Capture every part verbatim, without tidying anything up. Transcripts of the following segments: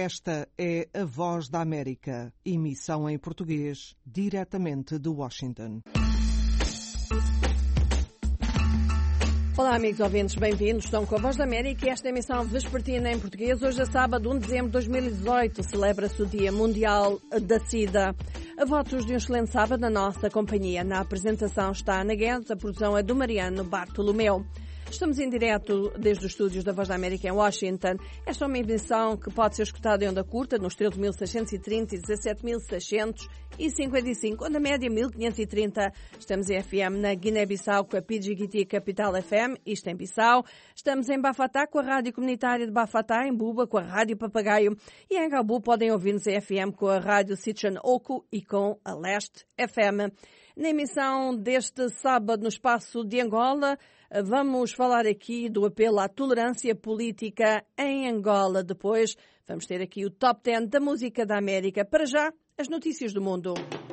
Esta é a Voz da América, emissão em português, diretamente de Washington. Olá, amigos ouvintes, bem-vindos. Estão com a Voz da América e esta emissão vespertina em português. Hoje é sábado, um de dezembro de dois mil e dezoito, celebra-se o Dia Mundial da SIDA. A votos de um excelente sábado na nossa companhia. Na apresentação está a Ana Guedes, a produção é do Mariano Bartolomeu. Estamos em direto desde os estúdios da Voz da América em Washington. Esta é uma emissão que pode ser escutada em onda curta nos treze mil seiscentos e trinta e dezassete mil seiscentos e cinquenta e cinco, onda média mil quinhentos e trinta. Estamos em F M na Guiné-Bissau com a P G G T Capital F M, isto em Bissau. Estamos em Bafatá com a Rádio Comunitária de Bafatá, em Buba com a Rádio Papagaio e em Gabu podem ouvir-nos em F M com a Rádio Sitchan Oku e com a Leste F M. Na emissão deste sábado no espaço de Angola, vamos falar aqui do apelo à tolerância política em Angola. Depois vamos ter aqui o Top dez da música da América. Para já, as notícias do mundo.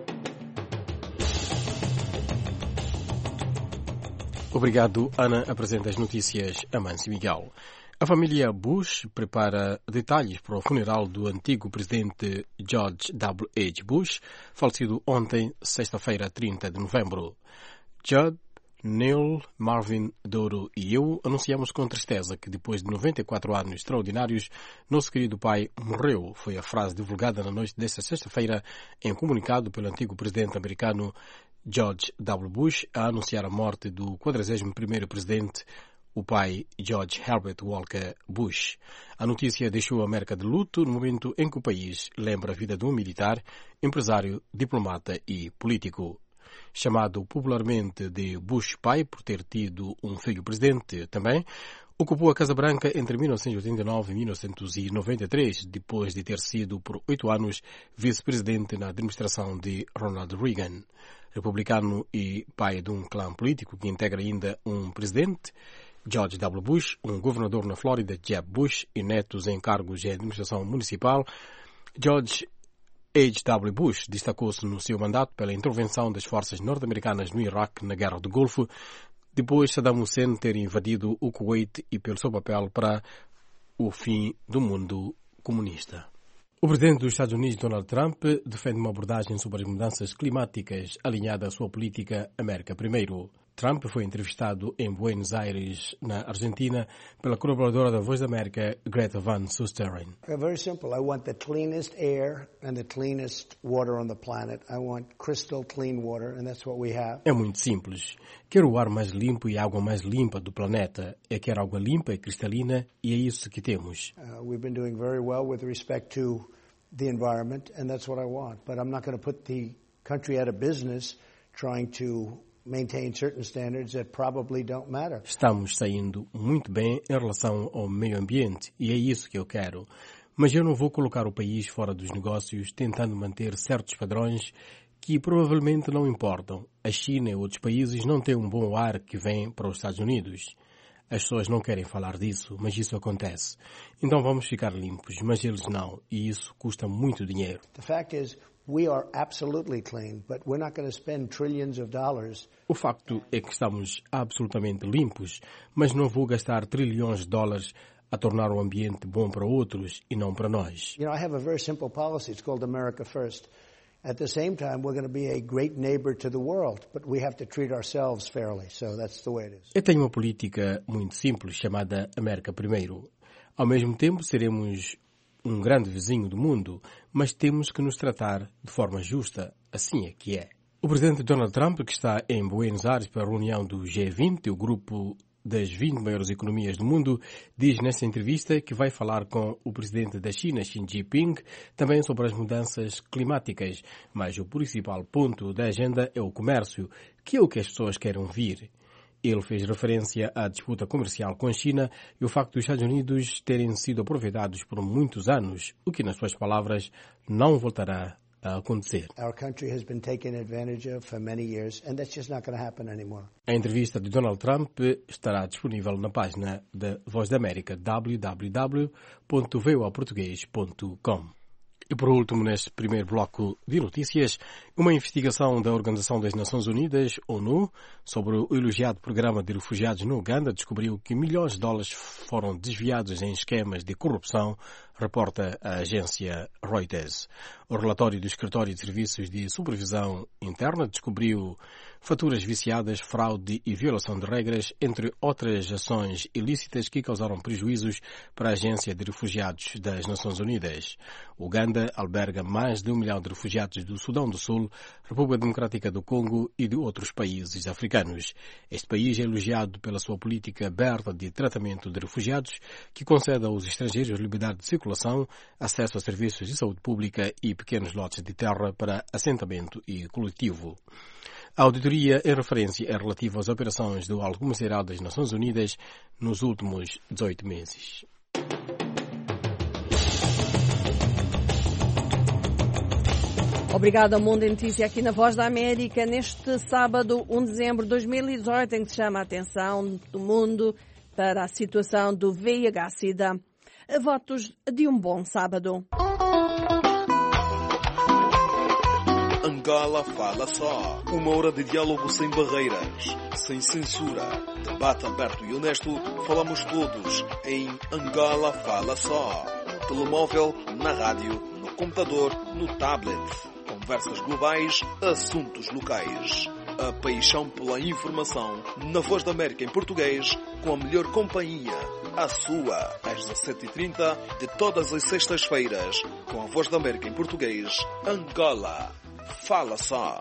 Obrigado, Ana. Apresenta as notícias Amâncio Miguel. A família Bush prepara detalhes para o funeral do antigo presidente George W H Bush, falecido ontem, sexta-feira, trinta de novembro. Judd, Neil, Marvin, Douro e eu anunciamos com tristeza que depois de noventa e quatro anos extraordinários, nosso querido pai morreu. Foi a frase divulgada na noite desta sexta-feira em comunicado pelo antigo presidente americano George W Bush a anunciar a morte do quadragésimo primeiro presidente, o pai George Herbert Walker Bush. A notícia deixou a América de luto no momento em que o país lembra a vida de um militar, empresário, diplomata e político. Chamado popularmente de Bush pai por ter tido um filho presidente também, ocupou a Casa Branca entre mil novecentos e oitenta e nove e mil novecentos e noventa e três, depois de ter sido por oito anos vice-presidente na administração de Ronald Reagan. Republicano e pai de um clã político que integra ainda um presidente, George W. Bush, um governador na Flórida, Jeb Bush, e netos em cargos de administração municipal, George H W. Bush destacou-se no seu mandato pela intervenção das forças norte-americanas no Iraque na Guerra do Golfo, depois Saddam Hussein ter invadido o Kuwait e pelo seu papel para o fim do mundo comunista. O presidente dos Estados Unidos, Donald Trump, defende uma abordagem sobre as mudanças climáticas alinhada à sua política América Primeiro. Trump foi entrevistado em Buenos Aires, na Argentina, pela colaboradora da Voz da América, Greta Van Susteren. É very simple. I want the cleanest air and the cleanest water on the planet. I want crystal clean water, and that's what we have. É muito simples. Quero o ar mais limpo e a água mais limpa do planeta. Eu quero água limpa e cristalina, e é isso que temos. Uh, we've been doing very well with respect to the environment, and that's what I want. But I'm not going to put the country out of business trying to maintain certain standards that probably don't matter. Estamos saindo muito bem em relação ao meio ambiente e é isso que eu quero. Mas eu não vou colocar o país fora dos negócios tentando manter certos padrões que provavelmente não importam. A China e outros países não têm um bom ar que vem para os Estados Unidos. As pessoas não querem falar disso, mas isso acontece. Então vamos ficar limpos, mas eles não, e isso custa muito dinheiro. The fact is, we are absolutely clean, but we're not going to spend trillions of dollars. O facto é que estamos absolutamente limpos, mas não vou gastar trilhões de dólares a tornar o ambiente bom para outros e não para nós. You know, I have a very simple policy. It's called America First. At the same time, we're going to be a great neighbor to the world, but we have to treat ourselves fairly. So that's the way it is. Eu tenho uma política muito simples chamada América Primeiro. Ao mesmo tempo, seremos um grande vizinho do mundo, mas temos que nos tratar de forma justa. Assim é que é. O presidente Donald Trump, que está em Buenos Aires para a reunião do G vinte, o grupo das vinte maiores economias do mundo, diz nesta entrevista que vai falar com o presidente da China, Xi Jinping, também sobre as mudanças climáticas. Mas o principal ponto da agenda é o comércio, que é o que as pessoas querem ouvir. Ele fez referência à disputa comercial com a China e o facto dos Estados Unidos terem sido aproveitados por muitos anos, o que, nas suas palavras, não voltará a acontecer. Our country has been taken advantage of for many years, and that's just not going to happen anymore. A entrevista de Donald Trump estará disponível na página da Voz da América, w w w ponto v o a português ponto com. E por último, neste primeiro bloco de notícias, uma investigação da Organização das Nações Unidas, ONU, sobre o elogiado programa de refugiados no Uganda descobriu que milhões de dólares foram desviados em esquemas de corrupção, reporta a agência Reuters. O relatório do Escritório de Serviços de Supervisão Interna descobriu faturas viciadas, fraude e violação de regras, entre outras ações ilícitas que causaram prejuízos para a Agência de Refugiados das Nações Unidas. O Uganda alberga mais de um milhão de refugiados do Sudão do Sul, República Democrática do Congo e de outros países africanos. Este país é elogiado pela sua política aberta de tratamento de refugiados, que concede aos estrangeiros liberdade de circulação, acesso a serviços de saúde pública e pequenos lotes de terra para assentamento e coletivo. A auditoria em referência é relativa às operações do Alto Comissariado das Nações Unidas nos últimos dezoito meses. Obrigada, Mundo de Notícia, aqui na Voz da América, neste sábado, um de dezembro de dois mil e dezoito, em que se chama a atenção do mundo para a situação do V I H SIDA. Votos de um bom sábado. Angola Fala Só. Uma hora de diálogo sem barreiras, sem censura. Debate aberto e honesto. Falamos todos em Angola Fala Só. No telemóvel, na rádio, no computador, no tablet. Conversas globais, assuntos locais. A paixão pela informação na Voz da América em português, com a melhor companhia. A sua, às dezassete e trinta, de todas as sextas-feiras, com a Voz da América em português, Angola Fala Só.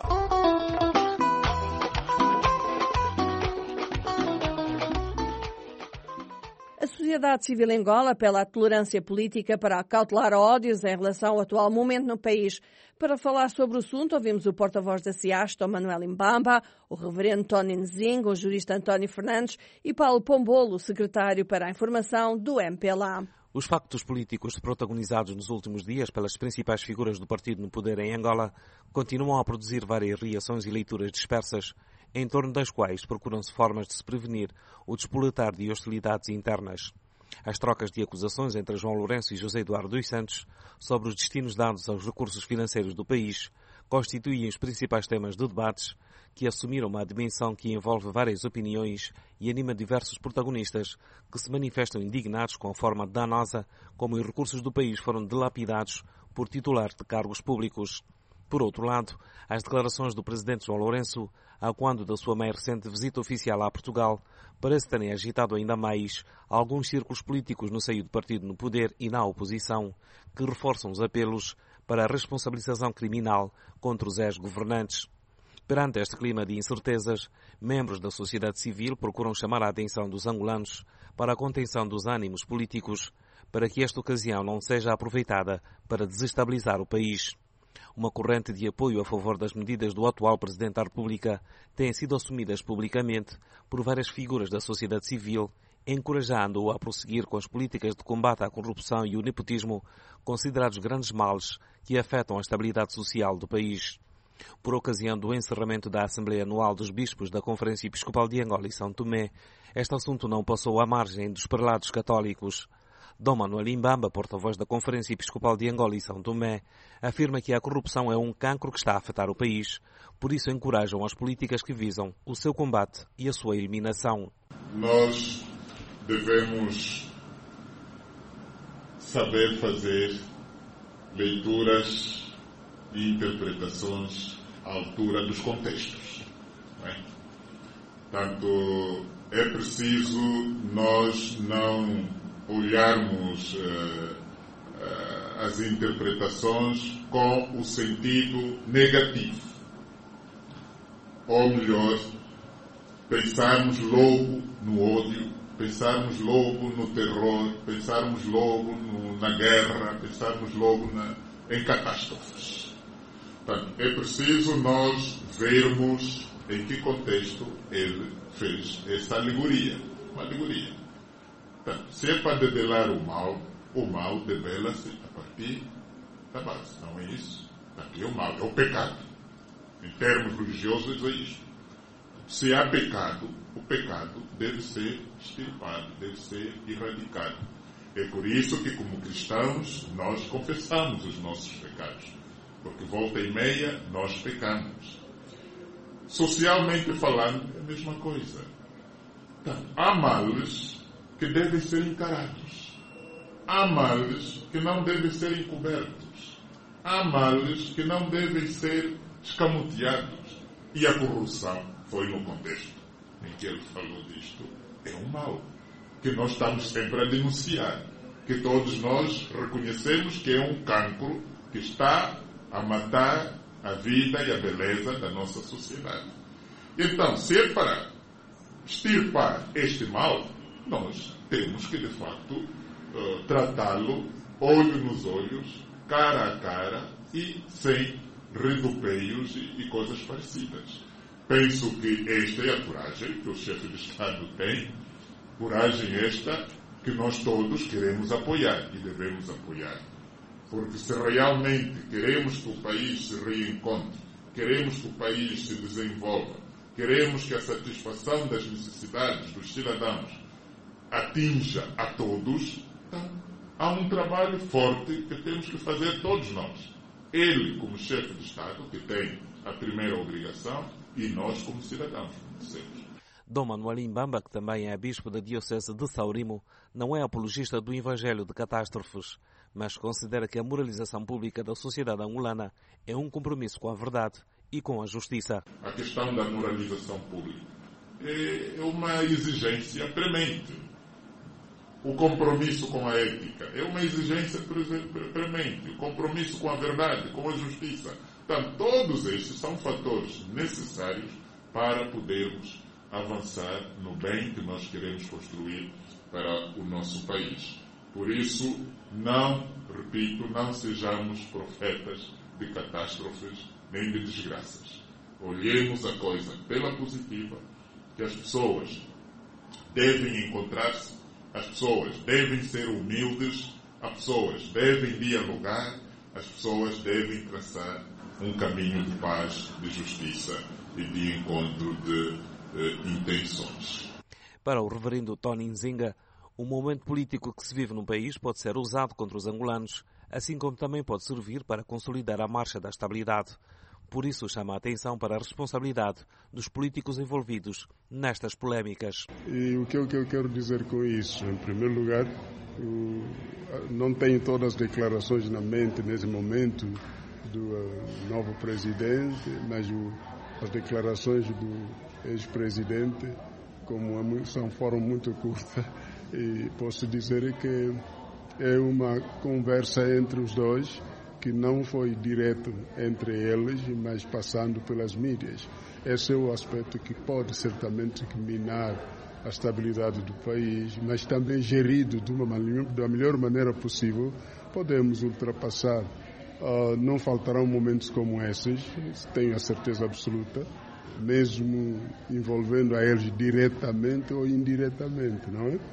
A sociedade civil em Angola apela à tolerância política para acautelar ódios em relação ao atual momento no país. Para falar sobre o assunto, ouvimos o porta-voz da SIAST, Manuel Imbamba, o reverendo Tony Nzinga, o jurista António Fernandes e Paulo Pombolo, secretário para a informação do M P L A. Os factos políticos protagonizados nos últimos dias pelas principais figuras do partido no poder em Angola continuam a produzir várias reações e leituras dispersas, em torno das quais procuram-se formas de se prevenir o despoletar de hostilidades internas. As trocas de acusações entre João Lourenço e José Eduardo dos Santos sobre os destinos dados aos recursos financeiros do país constituem os principais temas de debates que assumiram uma dimensão que envolve várias opiniões e anima diversos protagonistas que se manifestam indignados com a forma danosa como os recursos do país foram dilapidados por titulares de cargos públicos. Por outro lado, as declarações do presidente João Lourenço, a quando da sua mais recente visita oficial a Portugal, parece terem agitado ainda mais alguns círculos políticos no seio do partido no poder e na oposição, que reforçam os apelos para a responsabilização criminal contra os ex-governantes. Perante este clima de incertezas, membros da sociedade civil procuram chamar a atenção dos angolanos para a contenção dos ânimos políticos, para que esta ocasião não seja aproveitada para desestabilizar o país. Uma corrente de apoio a favor das medidas do atual Presidente da República tem sido assumidas publicamente por várias figuras da sociedade civil, encorajando-o a prosseguir com as políticas de combate à corrupção e o nepotismo, considerados grandes males que afetam a estabilidade social do país. Por ocasião do encerramento da Assembleia Anual dos Bispos da Conferência Episcopal de Angola e São Tomé, este assunto não passou à margem dos prelados católicos. Dom Manuel Imbamba, porta-voz da Conferência Episcopal de Angola e São Tomé, afirma que a corrupção é um cancro que está a afetar o país, por isso encorajam as políticas que visam o seu combate e a sua eliminação. Nós devemos saber fazer leituras e interpretações à altura dos contextos. Não é? Portanto, é preciso nós não olharmos uh, uh, as interpretações com o sentido negativo. Ou melhor, pensarmos logo no ódio, pensarmos logo no terror, pensarmos logo no, na guerra, pensarmos logo na, em catástrofes. Portanto, é preciso nós vermos em que contexto ele fez essa alegoria. Uma alegoria. Portanto, se é para debelar o mal, o mal debela-se a partir da base. Não é isso? Aqui é o mal, é o pecado. Em termos religiosos é isto. Se há pecado, o pecado deve ser extirpado, deve ser erradicado. É por isso que, como cristãos, nós confessamos os nossos pecados. Porque volta e meia nós pecamos. Socialmente falando, é a mesma coisa. Então, há males que devem ser encarados. Há males que não devem ser encobertos. Há males que não devem ser escamoteados. E a corrupção foi no contexto em que ele falou disto. É um mal que nós estamos sempre a denunciar. Que todos nós reconhecemos que é um cancro que está a matar a vida e a beleza da nossa sociedade. Então, se é para extirpar este mal, nós temos que, de facto, uh, tratá-lo olho nos olhos, cara a cara e sem redupeios e, e coisas parecidas. Penso que esta é a coragem que o chefe de Estado tem, coragem esta que nós todos queremos apoiar e devemos apoiar. Porque se realmente queremos que o país se reencontre, queremos que o país se desenvolva, queremos que a satisfação das necessidades dos cidadãos atinja a todos, então há um trabalho forte que temos que fazer todos nós. Ele, como chefe de Estado, que tem a primeira obrigação, e nós, como cidadãos, como dissemos. Dom Manuel Imbamba, que também é bispo da Diocese de Saurimo, não é apologista do Evangelho de catástrofes, mas considera que a moralização pública da sociedade angolana é um compromisso com a verdade e com a justiça. A questão da moralização pública é uma exigência premente. O compromisso com a ética é uma exigência premente. O compromisso com a verdade, com a justiça. Então, todos estes são fatores necessários para podermos avançar no bem que nós queremos construir para o nosso país. Por isso, não, repito, não sejamos profetas de catástrofes nem de desgraças. Olhemos a coisa pela positiva, que as pessoas devem encontrar-se, as pessoas devem ser humildes, as pessoas devem dialogar, as pessoas devem traçar um caminho de paz, de justiça e de encontro de eh, intenções. Para o reverendo Tony Nzinga, o momento político que se vive no país pode ser usado contra os angolanos, assim como também pode servir para consolidar a marcha da estabilidade. Por isso chama a atenção para a responsabilidade dos políticos envolvidos nestas polémicas. E o que eu, que eu quero dizer com isso? Em primeiro lugar, não tenho todas as declarações na mente nesse momento do uh, novo presidente, mas o, as declarações do ex-presidente, como são, foram muito curtas, e posso dizer que é uma conversa entre os dois, que não foi direto entre eles, mas passando pelas mídias. Esse é o aspecto que pode certamente minar a estabilidade do país, mas também gerido de uma maneira, da melhor maneira possível, podemos ultrapassar. Uh, não faltarão momentos como esses, tenho a certeza absoluta, mesmo envolvendo a eles diretamente ou indiretamente, não é?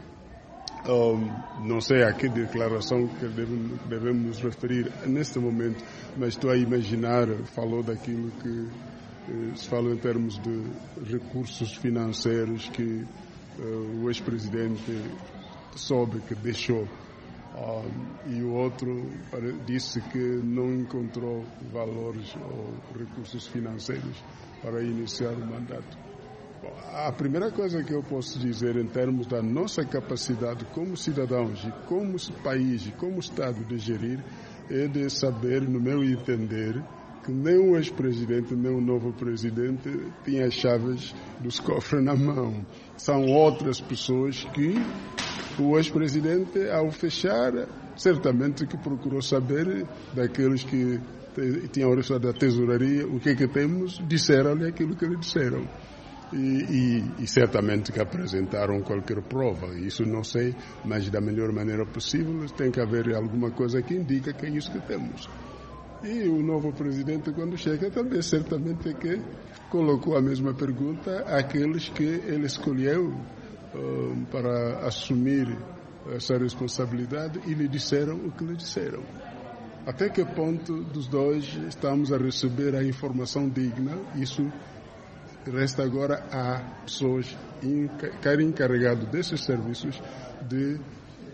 Um, não sei a que declaração que devemos, devemos referir neste momento, mas estou a imaginar, falou daquilo que eh, se fala em termos de recursos financeiros que eh, o ex-presidente soube que deixou. Um, e o outro disse que não encontrou valores ou recursos financeiros para iniciar o mandato. Bom, a primeira coisa que eu posso dizer em termos da nossa capacidade como cidadãos e como país e como Estado de gerir é de saber, no meu entender, que nem o ex-presidente nem o novo presidente tinha as chaves dos cofres na mão. São outras pessoas que o ex-presidente, ao fechar, certamente que procurou saber daqueles que tinham orçado da tesouraria o que é que temos, disseram-lhe aquilo que lhe disseram. E, e, e certamente que apresentaram qualquer prova. Isso não sei, mas da melhor maneira possível tem que haver alguma coisa que indica que é isso que temos. E o novo presidente, quando chega, também certamente que colocou a mesma pergunta àqueles que ele escolheu uh, para assumir essa responsabilidade e lhe disseram o que lhe disseram. Até que ponto dos dois estamos a receber a informação digna? Isso resta agora a pessoas encarregadas desses serviços de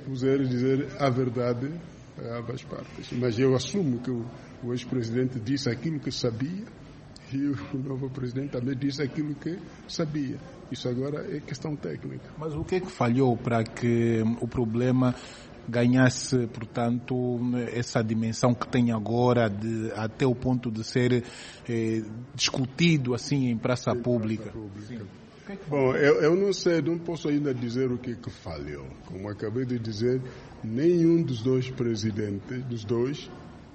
puser dizer a verdade a ambas partes. Mas eu assumo que o, o ex-presidente disse aquilo que sabia e o novo presidente também disse aquilo que sabia. Isso agora é questão técnica. Mas o que é que falhou para que o problema ganhasse, portanto, essa dimensão que tem agora, de, até o ponto de ser eh, discutido assim em praça em pública? Praça pública. Bom, eu, eu não sei, não posso ainda dizer o que, que falhou. Como acabei de dizer, nenhum dos dois presidentes, dos dois,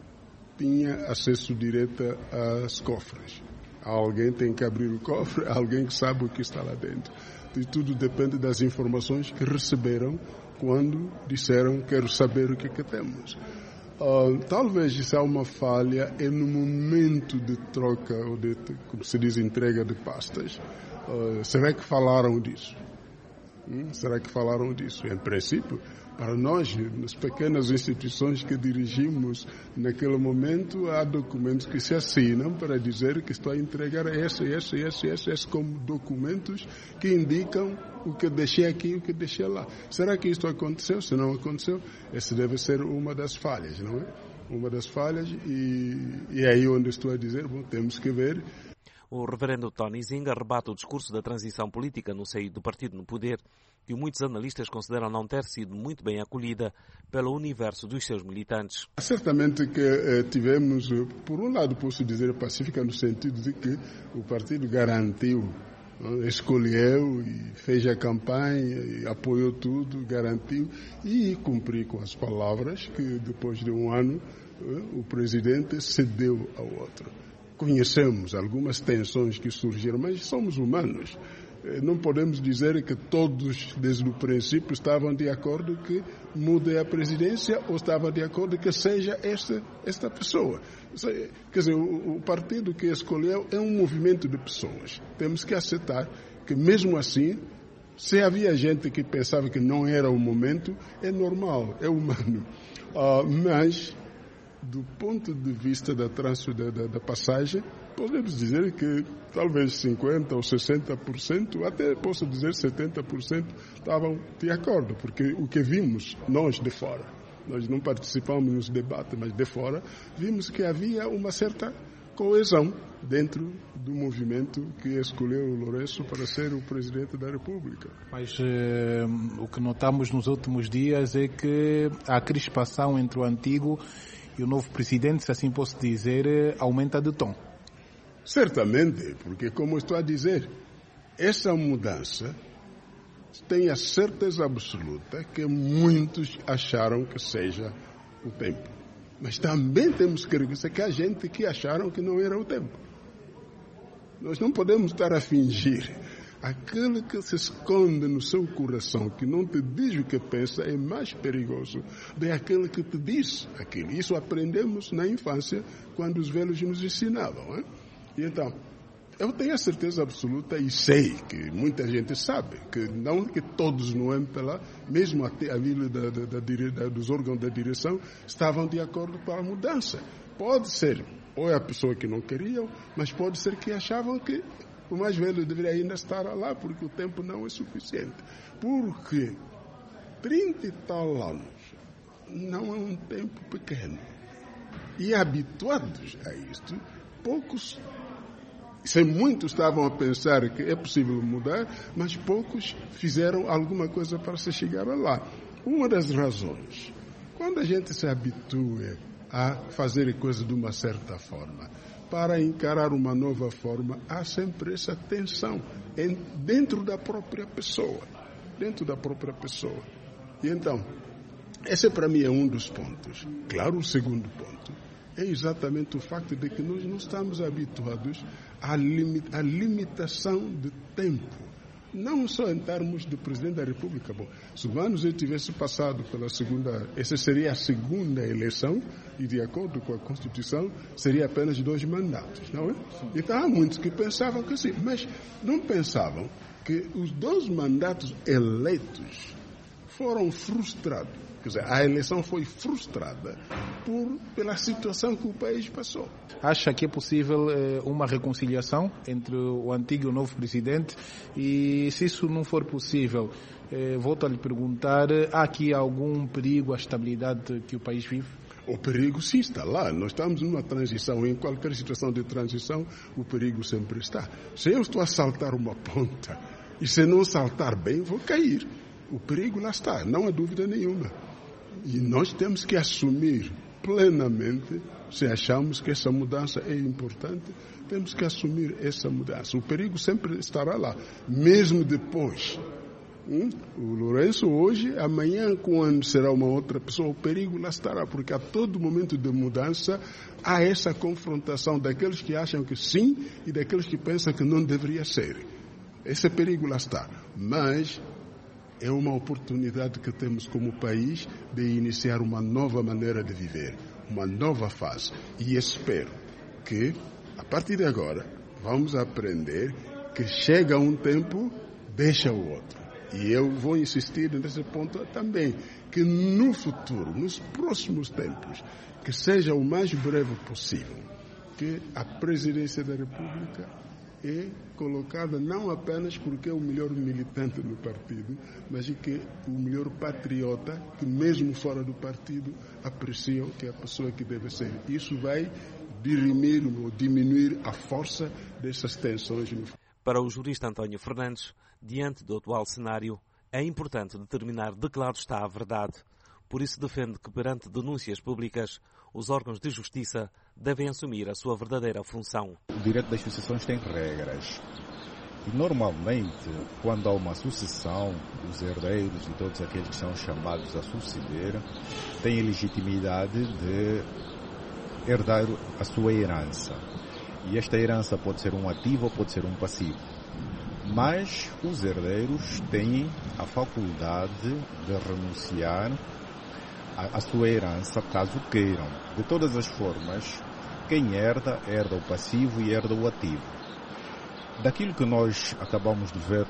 tinha acesso direto às cofres. Alguém tem que abrir o cofre, alguém que sabe o que está lá dentro. E tudo depende das informações que receberam quando disseram quero saber o que, que temos. Uh, talvez isso é uma falha é no momento de troca, ou de, como se diz, entrega de pastas. Uh, será que falaram disso? Hum? Será que falaram disso? Em princípio, para nós, nas pequenas instituições que dirigimos naquele momento, há documentos que se assinam para dizer que estou a entregar esse, esse, esse, esse, esse como documentos que indicam o que deixei aqui e o que deixei lá. Será que isto aconteceu? Se não aconteceu, essa deve ser uma das falhas, não é? Uma das falhas e, e é aí onde estou a dizer, bom, temos que ver. O reverendo Tony Zinga rebate o discurso da transição política no seio do partido no poder, que muitos analistas consideram não ter sido muito bem acolhida pelo universo dos seus militantes. Certamente que eh, tivemos, por um lado posso dizer pacífica, no sentido de que o partido garantiu, eh, escolheu e fez a campanha, e apoiou tudo, garantiu e cumpriu com as palavras que depois de um ano eh, o presidente cedeu ao outro. Conhecemos algumas tensões que surgiram, mas somos humanos. Não podemos dizer que todos, desde o princípio, estavam de acordo que mude a presidência ou estavam de acordo que seja esta, esta pessoa. Quer dizer, o, o partido que escolheu é um movimento de pessoas. Temos que aceitar que, mesmo assim, se havia gente que pensava que não era o momento, é normal, é humano. Uh, mas... do ponto de vista da, da, da, da passagem, podemos dizer que talvez cinquenta por cento ou sessenta por cento, até posso dizer setenta por cento, estavam de acordo, porque o que vimos, nós de fora, nós não participamos nos debates, mas de fora, vimos que havia uma certa coesão dentro do movimento que escolheu o Lourenço para ser o presidente da República. Mas eh, o que notamos nos últimos dias é que a crispação entre o antigo e o novo presidente, se assim posso dizer, aumenta de tom. Certamente, porque como estou a dizer, essa mudança tem a certeza absoluta que muitos acharam que seja o tempo. Mas também temos que reconhecer que há gente que acharam que não era o tempo. Nós não podemos estar a fingir. Aquele que se esconde no seu coração, que não te diz o que pensa, é mais perigoso do que aquele que te diz aquilo. Isso aprendemos na infância, quando os velhos nos ensinavam. Hein? E então, eu tenho a certeza absoluta e sei que muita gente sabe, que não que todos no M P L A, mesmo até a nível da, da, da, da, dos órgãos da direção, estavam de acordo com a mudança. Pode ser, ou é a pessoa que não queriam, mas pode ser que achavam que o mais velho deveria ainda estar lá, porque o tempo não é suficiente. Porque trinta e tal anos não é um tempo pequeno. E habituados a isto, poucos, se muitos estavam a pensar que é possível mudar, mas poucos fizeram alguma coisa para se chegar lá. Uma das razões, quando a gente se habitua a fazer coisas de uma certa forma, para encarar uma nova forma, há sempre essa tensão em, dentro da própria pessoa. Dentro da própria pessoa. E então, esse para mim é um dos pontos. Claro, o segundo ponto é exatamente o facto de que nós não estamos habituados à, limit, à limitação de tempo. Não só em termos de Presidente da República. Bom, se o Manos eu tivesse passado pela segunda, essa seria a segunda eleição, e de acordo com a Constituição, seria apenas dois mandatos, não é? Então há muitos que pensavam que sim, mas não pensavam que os dois mandatos eleitos foram frustrados Quer dizer, a eleição foi frustrada por, pela situação que o país passou. Acha que é possível eh, uma reconciliação entre o antigo e o novo presidente? E se isso não for possível, eh, volto a lhe perguntar, há aqui algum perigo à estabilidade que o país vive? O perigo sim está lá. Nós estamos numa transição. Em qualquer situação de transição, o perigo sempre está. Se eu estou a saltar uma ponta e se não saltar bem, vou cair. O perigo lá está, não há dúvida nenhuma. E nós temos que assumir plenamente, se achamos que essa mudança é importante, temos que assumir essa mudança. O perigo sempre estará lá, mesmo depois. Hum? O Lourenço hoje, amanhã, quando será uma outra pessoa, o perigo lá estará, porque a todo momento de mudança há essa confrontação daqueles que acham que sim e daqueles que pensam que não deveria ser. Esse perigo lá está. Mas é uma oportunidade que temos como país de iniciar uma nova maneira de viver, uma nova fase. E espero que, a partir de agora, vamos aprender que chega um tempo, deixa o outro. E eu vou insistir nesse ponto também, que no futuro, nos próximos tempos, que seja o mais breve possível, que a presidência da República é colocada não apenas porque é o melhor militante do partido, mas que o melhor patriota, que mesmo fora do partido apreciam que é a pessoa que deve ser. Isso vai dirimir ou diminuir a força dessas tensões. Para o jurista António Fernandes, diante do atual cenário, é importante determinar de que lado está a verdade. Por isso defende que perante denúncias públicas, os órgãos de justiça devem assumir a sua verdadeira função. O direito das sucessões tem regras. E normalmente, quando há uma sucessão, os herdeiros e todos aqueles que são chamados a suceder têm legitimidade de herdar a sua herança. E esta herança pode ser um ativo ou pode ser um passivo. Mas os herdeiros têm a faculdade de renunciar à sua herança, caso queiram. De todas as formas, quem herda, herda o passivo e herda o ativo. Daquilo que nós acabamos de ver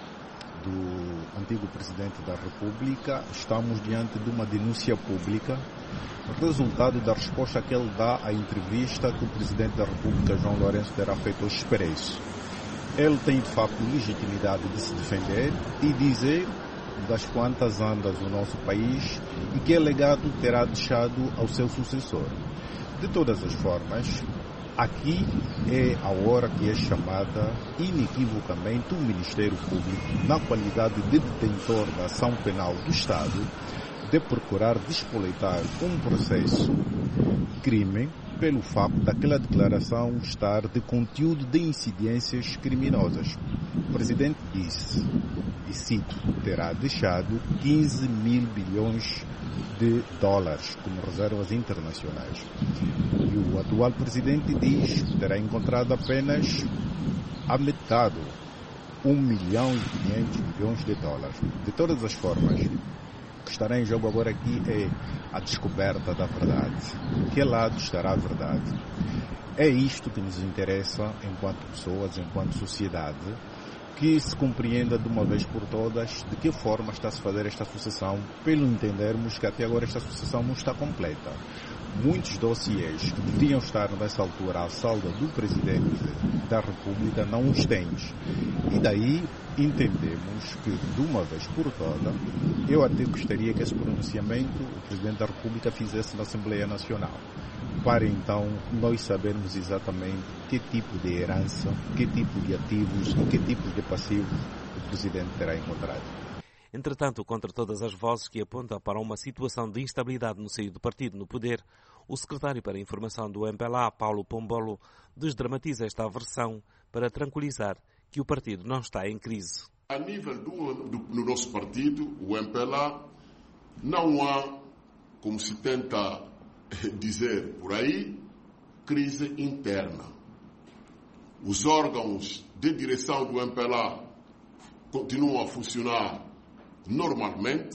do antigo presidente da República, estamos diante de uma denúncia pública, resultado da resposta que ele dá à entrevista que o presidente da República, João Lourenço, terá feito ao Expresso. Ele tem, de facto, legitimidade de se defender e dizer das quantas andas o nosso país e que legado terá deixado ao seu sucessor. De todas as formas, aqui é a hora que é chamada inequivocamente o Ministério Público, na qualidade de detentor da ação penal do Estado, de procurar despoleitar um processo crime pelo facto daquela declaração estar de conteúdo de incidências criminosas. O presidente disse, e cito, terá deixado quinze mil bilhões de dólares como reservas internacionais. E o atual presidente diz que terá encontrado apenas a metade, um milhão e quinhentos milhões de dólares. De todas as formas, o que estará em jogo agora aqui é a descoberta da verdade. De que lado estará a verdade? É isto que nos interessa enquanto pessoas, enquanto sociedade, que se compreenda de uma vez por todas de que forma está-se a fazer esta sucessão, pelo entendermos que até agora esta sucessão não está completa. Muitos dossiês que deveriam estar nessa altura à salda do Presidente da República não os têm. E daí entendemos que, de uma vez por toda, eu até gostaria que esse pronunciamento o Presidente da República fizesse na Assembleia Nacional, para então nós sabermos exatamente que tipo de herança, que tipo de ativos e que tipo de passivos o Presidente terá encontrado. Entretanto, contra todas as vozes que apontam para uma situação de instabilidade no seio do partido no poder, o secretário para a Informação do M P L A, Paulo Pombolo, desdramatiza esta aversão para tranquilizar que o partido não está em crise. A nível do, do, do nosso partido, o M P L A, não há, como se tenta dizer por aí, crise interna. Os órgãos de direção do M P L A continuam a funcionar normalmente.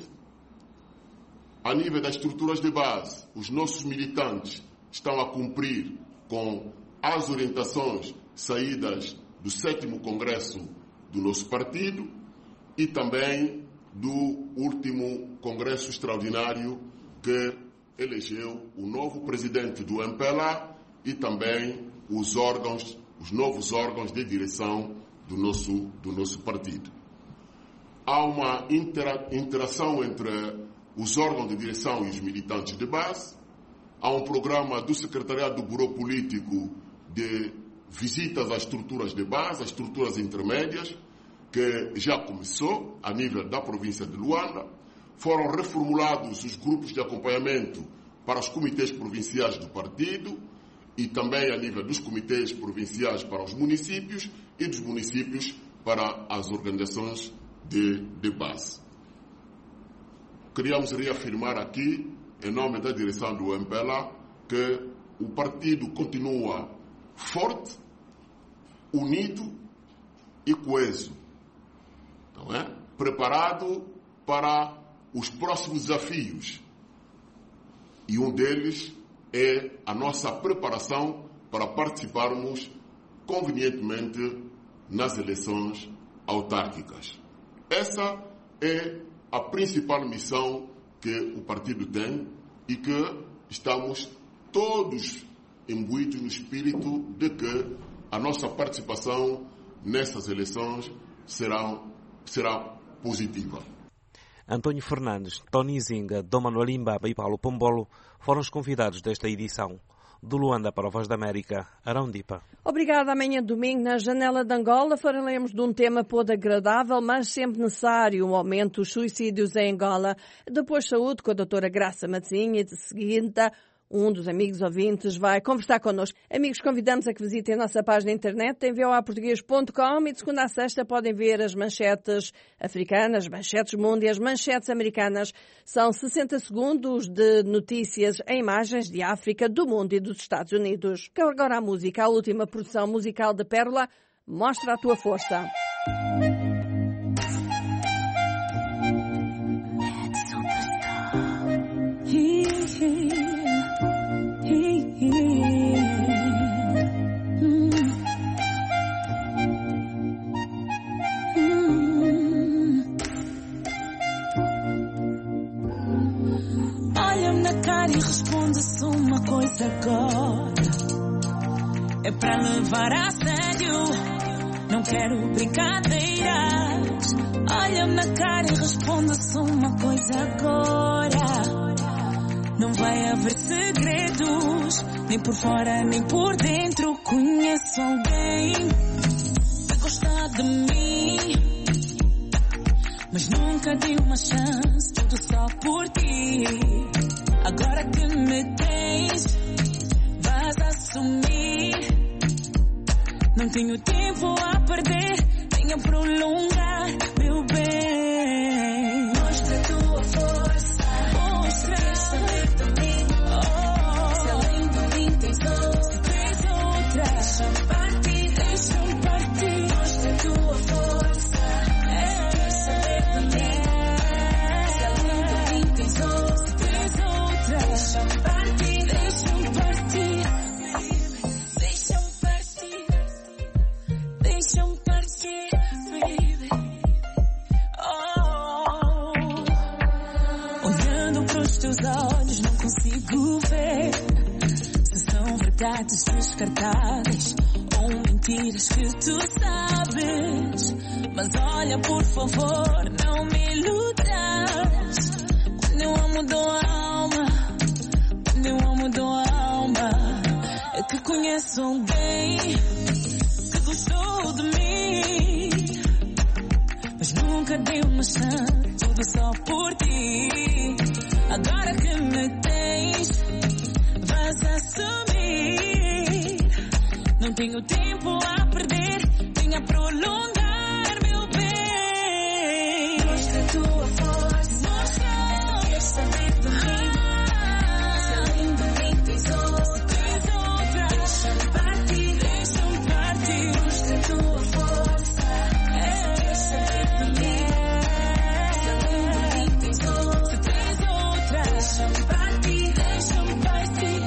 A nível das estruturas de base, os nossos militantes estão a cumprir com as orientações saídas do sétimo Congresso do nosso partido e também do último Congresso Extraordinário que elegeu o novo presidente do M P L A e também os órgãos, os novos órgãos de direção do nosso, do nosso partido. Há uma intera, interação entre os órgãos de direção e os militantes de base. Há um programa do Secretariado do Bureau Político de visitas às estruturas de base, às estruturas intermédias, que já começou a nível da província de Luanda. Foram reformulados os grupos de acompanhamento para os comitês provinciais do partido e também a nível dos comitês provinciais para os municípios e dos municípios para as organizações de, de base. Queríamos reafirmar aqui, em nome da direção do M P L A, que o partido continua forte, unido e coeso, não é? Preparado para os próximos desafios. E um deles é a nossa preparação para participarmos convenientemente nas eleições autárquicas. Essa é a principal missão que o partido tem e que estamos todos imbuídos no espírito de que a nossa participação nessas eleições será, será positiva. António Fernandes, Tony Zinga, Dom Manuel Imbaba e Paulo Pombolo foram os convidados desta edição. Do Luanda para a Voz da América, Arão Dipa. Obrigada. Amanhã domingo, na Janela de Angola, falaremos de um tema pouco agradável, mas sempre necessário, um aumento dos suicídios em Angola. Depois, saúde com a doutora Graça Matzinha e de seguida, um dos amigos ouvintes vai conversar connosco. Amigos, convidamos a que visitem a nossa página na internet em v o a português ponto com e de segunda a sexta podem ver as manchetes africanas, manchetes mundo e as manchetes americanas. São sessenta segundos de notícias em imagens de África, do mundo e dos Estados Unidos. Agora a música, a última produção musical de Pérola, Mostra a Tua Força. E responde-se uma coisa agora. É para levar a sério, não quero brincadeiras. Olha-me na cara e responde-se uma coisa agora. Não vai haver segredos, nem por fora nem por dentro. Conheço alguém que gosta de mim, mas nunca dei uma chance, tudo só por ti. Agora que me tens, vais assumir. Não tenho tempo a perder, venha prolongar, meu bem. Mostra a tua força, mostra. Queres saber de mim? Oh, se além de mim tens outra, se tens outra, deixa-me partir, deixa-me partir. Mostra a tua força, é. Queres saber de mim? Se além de mim tens outra, se tens outra, deixa-me partir, deixa-me partir, deixa-me partir, deixa-me partir, baby. Oh, olhando pros teus olhos não consigo ver se são verdades descartáveis ou mentiras que tu sabes. Mas olha, por favor, não me iludas. Quando eu amo dou a alma, quando eu amo dou a alma. É que conheço alguém que gostou de mim, mas nunca dei uma chance, tudo só por ti. Agora que me tens, vais assumir. Não tenho tempo a perder, venha prolongar, meu bem. Mostra a tua força, mostra. Queres saber de mim? Se além de mim tens outra, se tens outra, deixa-me partir, deixa-me partir. Mostra a tua força, é. Queres saber de mim? Se além de mim tens outra, se tens outra, deixa-me partir, deixa-me partir,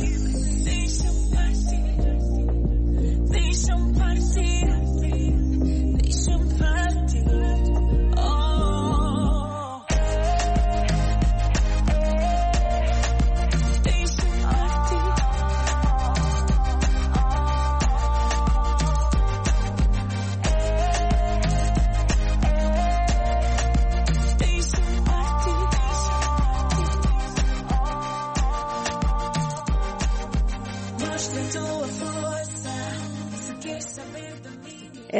baby. Deixa-me partir, deixa-me partir,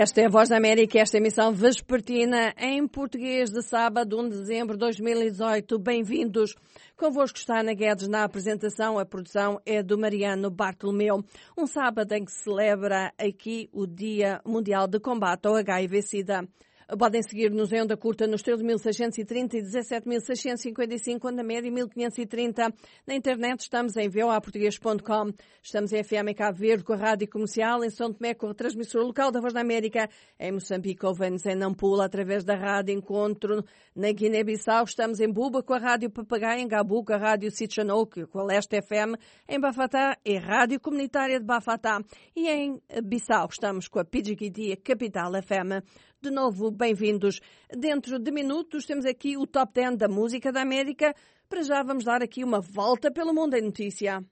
Esta é a Voz da América, esta emissão vespertina em português de sábado, um de dezembro de dois mil e dezoito. Bem-vindos. Convosco está Ana Guedes na apresentação. A produção é do Mariano Bartolomeu. Um sábado em que se celebra aqui o Dia Mundial de Combate ao H I V-Sida. Podem seguir-nos em onda curta nos treze mil seiscentos e trinta e dezassete mil seiscentos e cinquenta e cinco, onda média mil quinhentos e trinta. Na internet estamos em v o a português ponto com. Estamos em F M em Cabo Verde com a Rádio Comercial, em São Tomé com a transmissora local da Voz da América, em Moçambique ouvem-nos em Nampula através da Rádio Encontro. Na Guiné-Bissau estamos em Buba com a Rádio Papagaio, em Gabu com a Rádio Sitchanouk, com a Leste F M, em Bafatá e Rádio Comunitária de Bafatá. E em Bissau estamos com a Pidjiquiti, Capital F M. De novo, bem-vindos. Dentro de minutos temos aqui o Top dez da Música da América. Para já vamos dar aqui uma volta pelo mundo em notícia.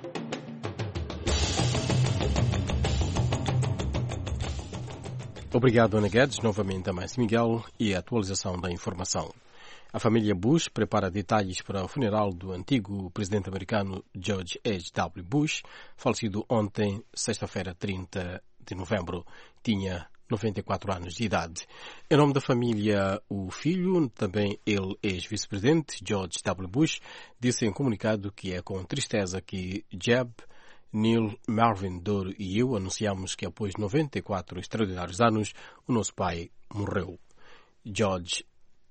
Obrigado, Ana Guedes, novamente a Márcio Miguel e a atualização da informação. A família Bush prepara detalhes para o funeral do antigo presidente americano George H W Bush, falecido ontem, sexta-feira, trinta de novembro. Tinha noventa e quatro anos de idade. Em nome da família, o filho, também ele ex-vice-presidente, George W. Bush, disse em comunicado que é com tristeza que Jeb, Neil, Marvin, Douro e eu anunciamos que após noventa e quatro extraordinários anos, o nosso pai morreu. George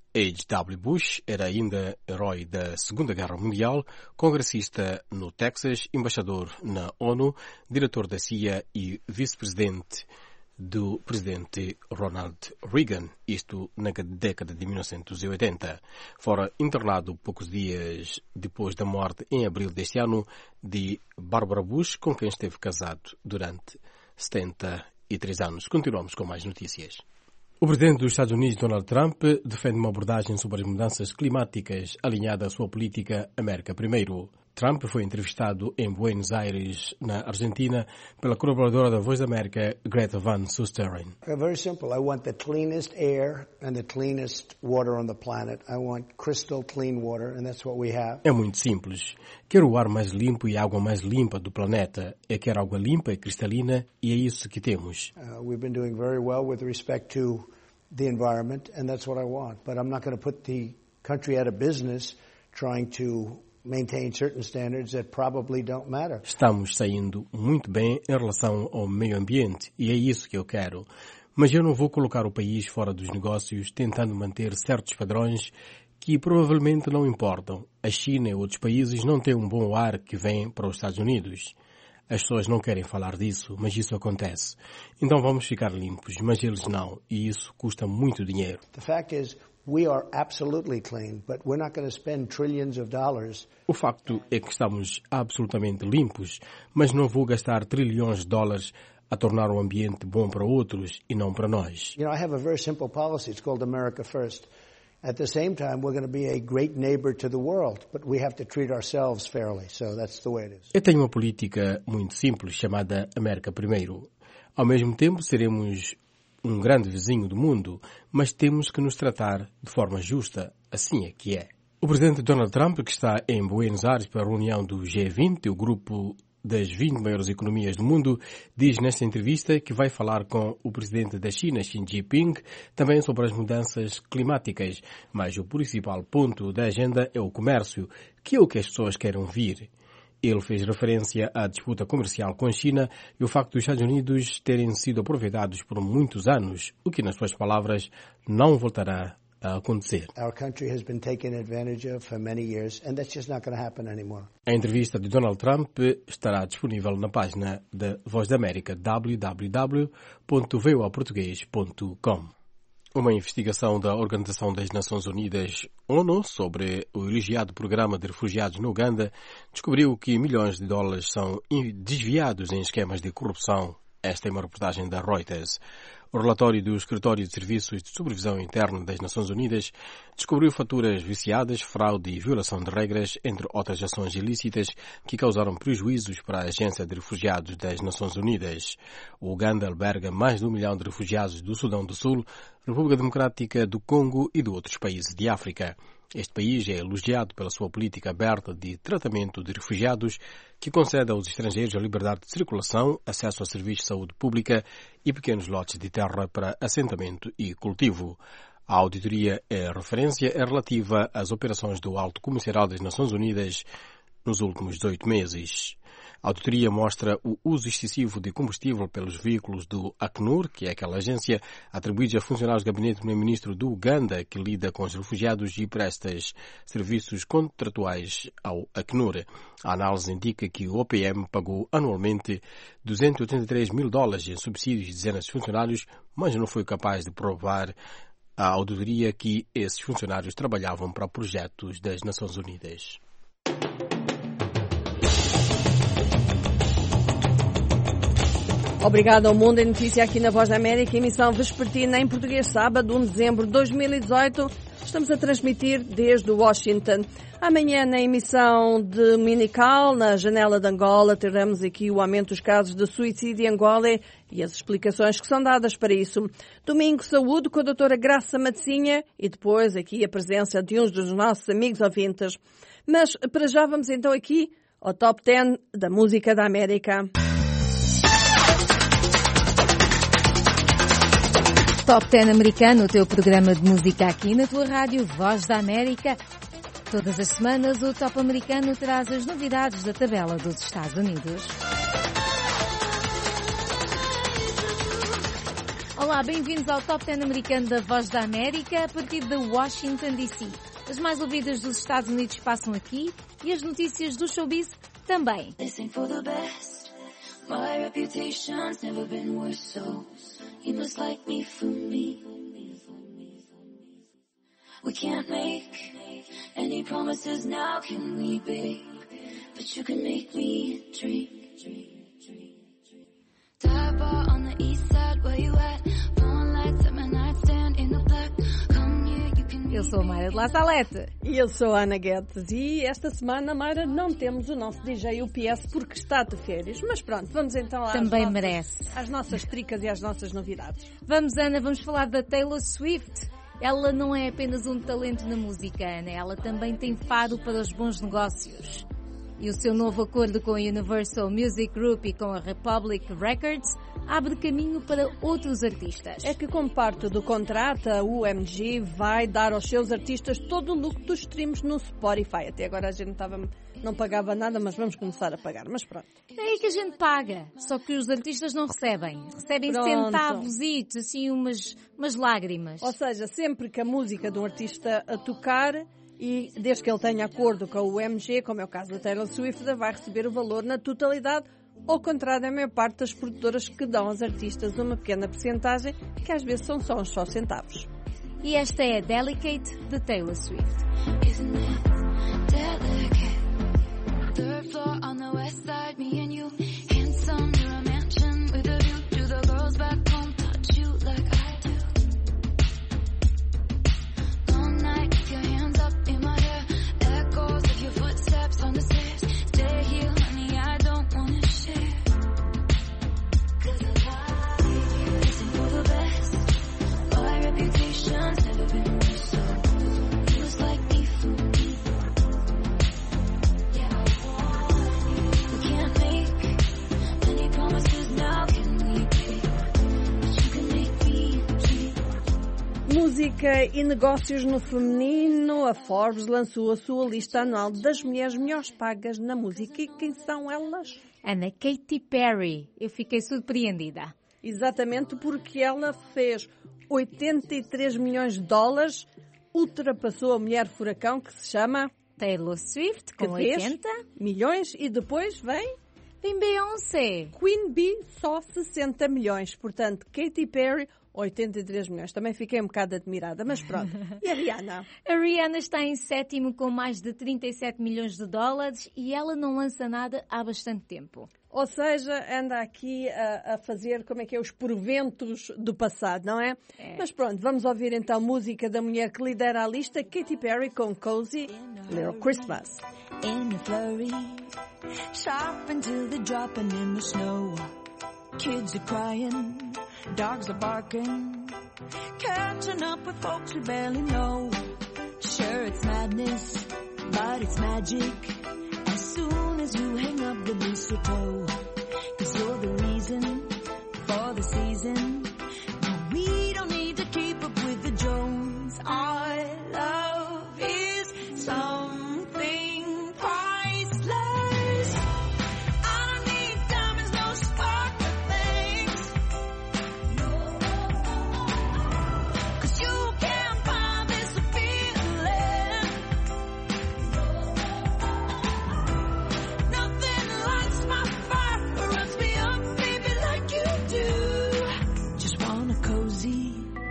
H W. Bush era ainda herói da Segunda Guerra Mundial, congressista no Texas, embaixador na ONU, diretor da C I A e vice-presidente do presidente Ronald Reagan, isto na década de mil novecentos e oitenta. Fora internado poucos dias depois da morte, em abril deste ano, de Barbara Bush, com quem esteve casado durante setenta e três anos. Continuamos com mais notícias. O presidente dos Estados Unidos, Donald Trump, defende uma abordagem sobre as mudanças climáticas alinhada à sua política América Primeiro. Trump foi entrevistado em Buenos Aires, na Argentina, pela colaboradora da Voz da América, Greta Van Susteren. Very simple. I want the cleanest air and the cleanest water on the planet. I want crystal clean water, and that's what we have. É muito simples. Quero o ar mais limpo e a água mais limpa do planeta. Eu quero água limpa e cristalina, e é isso que temos. Uh, we've been doing very well with respect to the environment, and that's what I want. But I'm not going to put the country out of business trying to maintain certain standards that probably don't matter. Estamos saindo muito bem em relação ao meio ambiente e é isso que eu quero. Mas eu não vou colocar o país fora dos negócios tentando manter certos padrões que provavelmente não importam. A China e outros países não têm um bom ar que vem para os Estados Unidos. As pessoas não querem falar disso, mas isso acontece. Então vamos ficar limpos, mas eles não. E isso custa muito dinheiro. The fact is, we are absolutely clean, but we're not going to spend trillions of dollars. O facto é que estamos absolutamente limpos, mas não vou gastar trilhões de dólares a tornar o ambiente bom para outros e não para nós. You know, I have a very simple policy. It's called America First. At the same time, we're going to be a great neighbor to the world, but we have to treat ourselves fairly. So that's the way it is. Eu tenho uma política muito simples chamada América Primeiro. Ao mesmo tempo, seremos um grande vizinho do mundo, mas temos que nos tratar de forma justa. Assim é que é. O presidente Donald Trump, que está em Buenos Aires para a reunião do G vinte, o grupo das vinte maiores economias do mundo, diz nesta entrevista que vai falar com o presidente da China, Xi Jinping, também sobre as mudanças climáticas. Mas o principal ponto da agenda é o comércio, que é o que as pessoas querem ouvir. Ele fez referência à disputa comercial com a China e o facto dos Estados Unidos terem sido aproveitados por muitos anos, o que, nas suas palavras, não voltará a acontecer. Our country has been taken advantage of for many years, and that's just not going to happen anymore. A entrevista de Donald Trump estará disponível na página da Voz da América, w w w ponto v o a português ponto com. Uma investigação da Organização das Nações Unidas, ONU, sobre o elogiado programa de refugiados no Uganda, descobriu que milhões de dólares são desviados em esquemas de corrupção. Esta é uma reportagem da Reuters. O relatório do Escritório de Serviços de Supervisão Interna das Nações Unidas descobriu faturas viciadas, fraude e violação de regras, entre outras ações ilícitas que causaram prejuízos para a Agência de Refugiados das Nações Unidas. O Uganda alberga mais de um milhão de refugiados do Sudão do Sul, República Democrática do Congo e de outros países de África. Este país é elogiado pela sua política aberta de tratamento de refugiados, que concede aos estrangeiros a liberdade de circulação, acesso a serviços de saúde pública e pequenos lotes de terra para assentamento e cultivo. A auditoria é referência é relativa às operações do Alto Comissariado das Nações Unidas nos últimos dezoito meses. A auditoria mostra o uso excessivo de combustível pelos veículos do Acnur, que é aquela agência atribuída a funcionários do gabinete do primeiro-ministro do Uganda, que lida com os refugiados e presta serviços contratuais ao Acnur. A análise indica que o O P M pagou anualmente duzentos e oitenta e três mil dólares em subsídios de dezenas de funcionários, mas não foi capaz de provar a auditoria que esses funcionários trabalhavam para projetos das Nações Unidas. Obrigado ao Mundo em Notícia aqui na Voz da América, emissão vespertina em português, sábado, um de dezembro de dois mil e dezoito. Estamos a transmitir desde Washington. Amanhã, na emissão dominical, na Janela de Angola, teremos aqui o aumento dos casos de suicídio em Angola e as explicações que são dadas para isso. Domingo, saúde com a doutora Graça Matezinha e depois aqui a presença de uns dos nossos amigos ouvintes. Mas para já vamos então aqui ao Top dez da Música da América. Top dez americano, o teu programa de música aqui na tua rádio Voz da América. Todas as semanas o Top americano traz as novidades da tabela dos Estados Unidos. Olá, bem-vindos ao Top dez americano da Voz da América a partir de Washington, D C. As mais ouvidas dos Estados Unidos passam aqui e as notícias do showbiz também. My reputation's never been worse, so you must like me for me. We can't make any promises now, can we, babe? But you can make me dream. Dive bar on the east side, where you at? Blowing lights at my nightstand in the black. Come here, you can. Eu sou a Mayra de La Salete. E eu sou a Ana Guedes. E esta semana, Mayra, não temos o nosso D J U P S porque está de férias. Mas pronto, vamos então às, Também nossas, merece. às nossas tricas e às nossas novidades. Vamos, Ana, vamos falar da Taylor Swift. Ela não é apenas um talento na música, Ana. Ela também tem faro para os bons negócios. E o seu novo acordo com a Universal Music Group e com a Republic Records abre caminho para outros artistas. É que, como parte do contrato, a U M G vai dar aos seus artistas todo o lucro dos streams no Spotify. Até agora a gente estava, não pagava nada, mas vamos começar a pagar. Mas pronto. É aí que a gente paga, só que os artistas não recebem. Recebem centavositos, assim umas, umas lágrimas. Ou seja, sempre que a música de um artista a tocar, e desde que ele tenha acordo com a U M G, como é o caso da Taylor Swift, vai receber o valor na totalidade. Ao contrário, a maior parte das produtoras que dão aos artistas uma pequena percentagem, que às vezes são só uns só centavos. E esta é a Delicate, de Taylor Swift. Isn't it delicate? Third floor on the west side, me and you, handsome, near a mansion with a view to the girls back home, touch you like I do. Long night, keep your hands up in my hair, echoes of your footsteps on the stairs. Stay here, honey, I don't wanna share. Cause I listen for the best. My reputation's never been worse, so you must like me for me. Yeah, I want you. We can't make any promises now, can we, babe? But you can make me dream. Música e negócios no feminino. A Forbes lançou a sua lista anual das mulheres melhores pagas na música. E quem são elas? Ana Katy Perry. Eu fiquei surpreendida. Exatamente porque ela fez oitenta e três milhões de dólares, ultrapassou a mulher furacão que se chama Taylor Swift, que com fez oitenta milhões, e depois vem Vem Beyoncé. Queen Bee, só sessenta milhões. Portanto, Katy Perry, oitenta e três milhões. Também fiquei um bocado admirada, mas pronto. E a Rihanna? A Rihanna está em sétimo com mais de trinta e sete milhões de dólares e ela não lança nada há bastante tempo. Ou seja, anda aqui a, a fazer, como é que é, os proventos do passado, não é? é? Mas pronto, vamos ouvir então a música da mulher que lidera a lista, Katy Perry com Cozy Little Christmas. In a flurry, shop until they're dropping in the snow. Kids are crying, dogs are barking, catching up with folks we barely know. Sure, it's madness, but it's magic. As soon as you hang up the mistletoe, 'cause you're the reason for the season. No, we don't need to keep up with the Jones. Our love is something priceless. I don't need diamonds, no sparkle things. No, 'cause you can't buy this feeling. Nothing lights my fire or runs me up, baby, like you do. Just wanna cozy.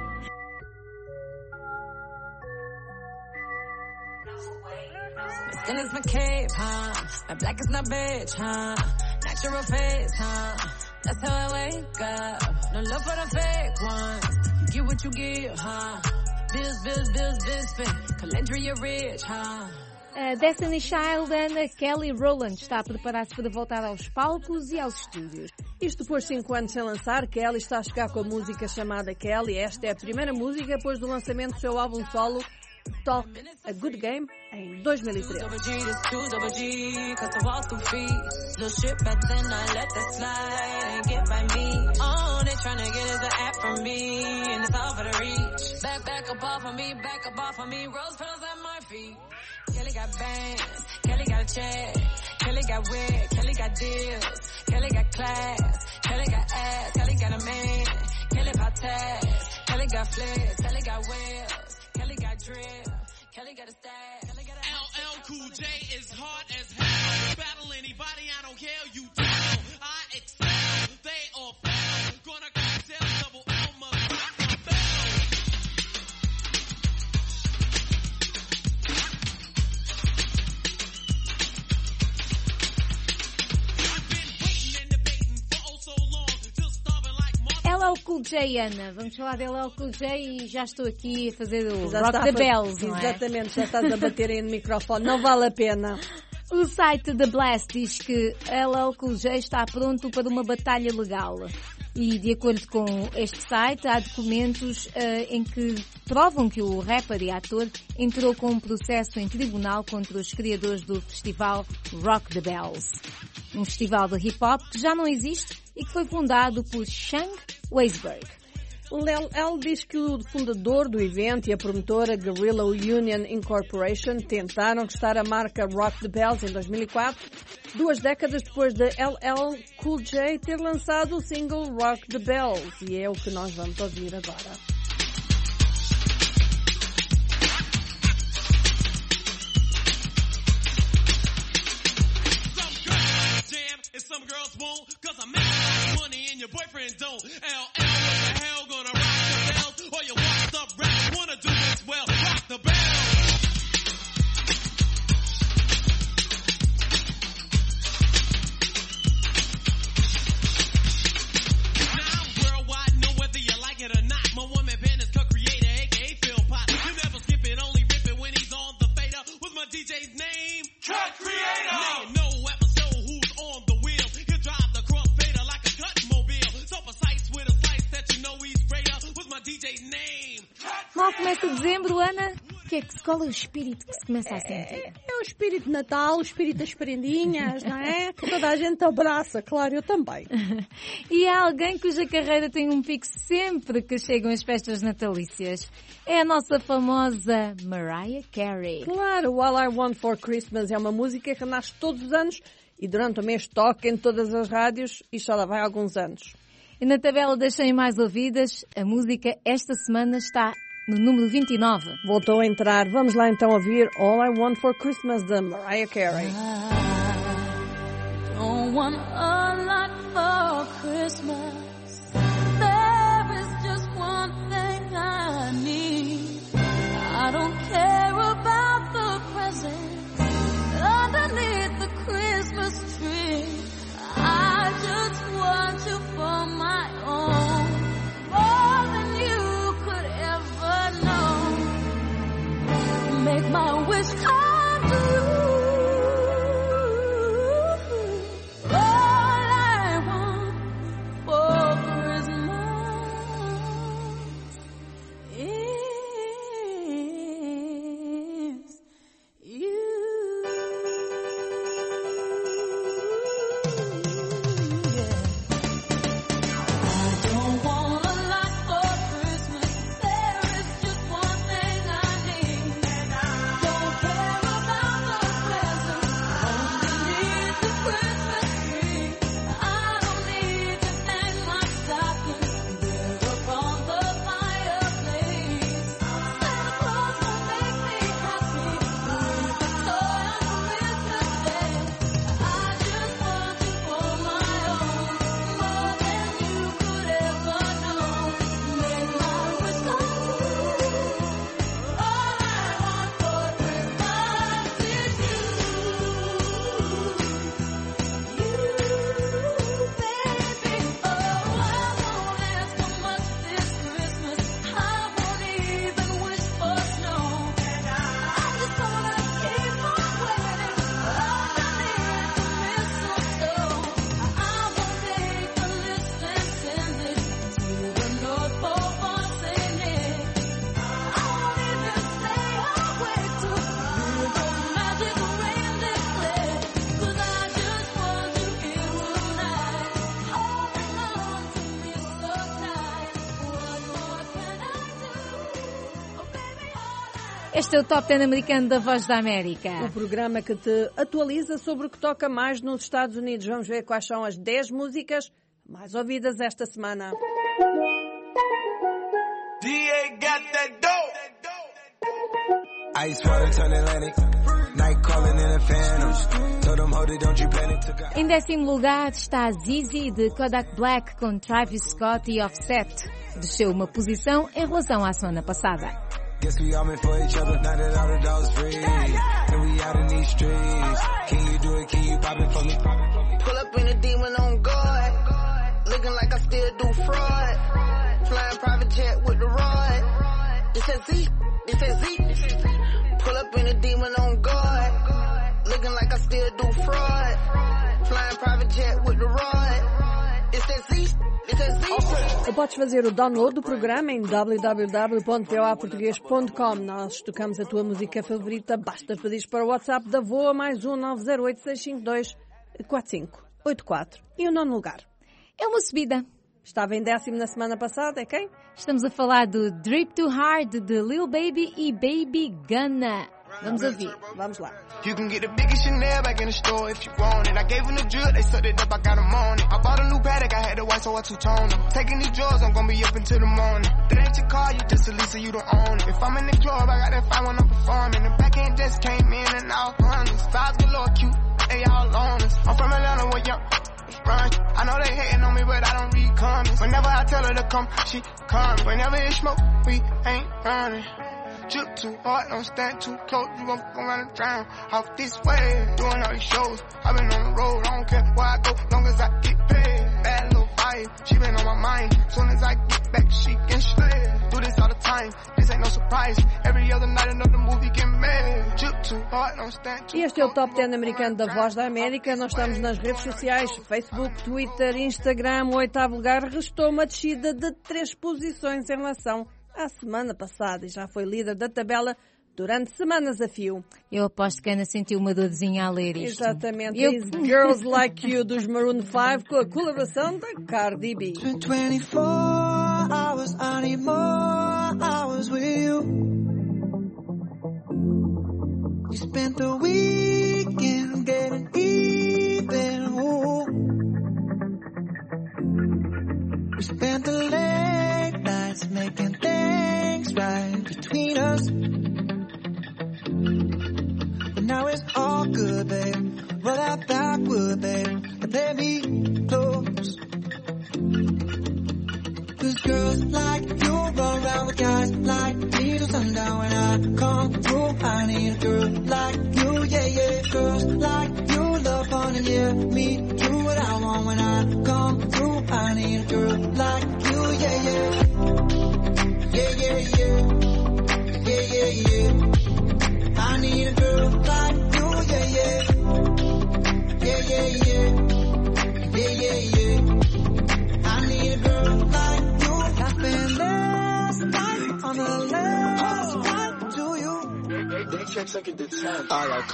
My skin is my cape, huh? My black is my bitch, huh? Natural face, huh? That's how I wake up. No love for the fake ones. You get what you give, huh? Bills, bills, bills, bills, fake. Calendra, you're rich, huh? A Destiny Child, Ana Kelly Rowland, está a preparar-se para voltar aos palcos e aos estúdios. Isto depois de cinco anos sem lançar, Kelly está a chegar com a música chamada Kelly. Esta é a primeira música depois do lançamento do seu álbum solo Talk a Good Game em dois mil e treze. Kelly got bands, Kelly got a check, Kelly got wig, Kelly got deals, Kelly got class, Kelly got ass, Kelly got a man, Kelly got tats, Kelly got flares, Kelly got wheels, Kelly got drip, Kelly got a stack, Kelly got a L L Cool J is hard as hell. Battle anybody, I don't care, you tell. I excel, they all fail. Gonna cocktail, double L, must rock the bell. I've been waiting and debating for oh so long, still starving like Martha. L L Cool J, Ana. Vamos falar de L L Cool J e já estou aqui a fazer o Já Rock está the a fa- Bells, não é? Exatamente, já estás a bater aí no microfone, não vale a pena. O site The Blast diz que L L Cool J está pronto para uma batalha legal. E, de acordo com este site, há documentos uh, em que provam que o rapper e ator entrou com um processo em tribunal contra os criadores do festival Rock the Bells. Um festival de hip-hop que já não existe e que foi fundado por Shang Weisberg. Ele diz que o fundador do evento e a promotora Guerrilla Union Incorporation tentaram testar a marca Rock the Bells em dois mil e quatro, duas décadas depois de L L Cool J ter lançado o single Rock the Bells, e é o que nós vamos ouvir agora. Some girls won't, cause I make a lot of money and your boyfriend don't. L L, what the hell, gonna rock the bells? Or you washed up rappers wanna do this well, rock the bells. Now I'm worldwide, know whether you like it or not. My woman band is co-creator, aka Phil Pot. You never skip it, only rip it when he's on the fader. What's my D J's name? Cut Creator! Now you know episode who's on the wheel. He'll drive the crossfader like a cut mobile. So precise with a slice that you know he's greater. What's my D J's name? Mal começa dezembro, Ana. O que é que, qual é o espírito que se começa a sentir? É, é o espírito de Natal, o espírito das prendinhas, não é? Que toda a gente abraça, claro, eu também. E há alguém cuja carreira tem um pico sempre que chegam as festas natalícias. É a nossa famosa Mariah Carey. Claro, All I Want for Christmas é uma música que nasce todos os anos e durante o mês toca em todas as rádios e só lá vai há alguns anos. E na tabela das cem mais ouvidas, a música esta semana está no número vinte e nove. Voltou a entrar. Vamos lá então ouvir All I Want for Christmas de Mariah Carey. I don't want a lot for Christmas. There is just one thing I need. I don't care about the presents underneath the Christmas tree. I just want you for my own, more than you could ever know. Make my wish come true. All I want for Este é o Top dez americano da Voz da América. O programa que te atualiza sobre o que toca mais nos Estados Unidos. Vamos ver quais são as dez músicas mais ouvidas esta semana. D A got that dope. Ice water turn Atlantic. Night calling in a phantom. Told them hold it, don't you panic. Em décimo lugar está Zizi de Kodak Black com Travis Scott e Offset. Desceu uma posição em relação à semana passada. Guess we all meant for each other. Now that all the dogs free, and we out in these streets. Can you do it? Can you pop it for me? Pull up in a demon on guard, looking like I still do fraud. Flying private jet with the rod. This is Z. This is Z. Pull up in a demon on guard, looking like I still do fraud. Flying private jet with the rod. This is Z. Podes fazer o download do programa em w w w ponto v o a português ponto com. Nós tocamos a tua música favorita. Basta pedir para o WhatsApp da V O A mais um nove zero oito seis cinco dois quatro cinco oito quatro. E o nono lugar? É uma subida. Estava em décimo na semana passada, é quem? Estamos a falar do Drip Too Hard de Lil Baby e Baby Gunna. Vamos ouvir. Vamos lá. You can get the biggest Chanel back in the store if you want it. I gave them the drill, they sucked it up, I got them on it. I bought a new Patek, I had the white, so I two-toned them. Taking these drugs, I'm gonna be up until the morning. That ain't your car, you just a Lisa, you don't own it. If I'm in the club, I got that five when I'm performing. The back end just came in and all hundreds. Styles galore, cute, they all on us. I'm from Atlanta, where young run. I know they hating on me, but I don't read comments. Whenever I tell her to come, she come. Whenever it's smoke, we ain't running. Drip too hard, don't stand too close. You gon' fuck around and drown off this way. Doing all these shows, I've been on the road. I don't care where I go, long as I get paid. Bad little vibe, she been on my mind. Soon as I get back, she can slay. Do this all the time, this ain't no surprise. Every other night another movie get made. Drip too hard, don't stand too E este é o Top dez americano da Voz da América. Nós estamos nas redes sociais, Facebook, Twitter, Instagram. O oitavo lugar restou uma descida de três posições em relação à semana passada e já foi líder da tabela durante semanas a fio. Eu aposto que a Ana sentiu uma dorzinha a ler isto. Exatamente. Eu... These Girls Like You dos Maroon five com a colaboração da Cardi B. twenty-four hours, I need more hours with you. You spent the weekend getting even. Ooh. We spent the late nights making things right between us. But now it's all good, babe. Roll that backward, babe, and play me close. Cause girls like you run around with guys like me till sundown. When I come through, I need a girl like you, yeah, yeah. Girls like you love fun and yeah, me do what I want. When I come through, I need a girl like you, yeah, yeah. Yeah, yeah, yeah. Yeah, yeah, yeah. I need a girl like you, yeah, yeah. Yeah, yeah, yeah. Yeah, yeah, yeah. I need a girl like you. I spent last night on the last flight to you. They can't take it to time. I like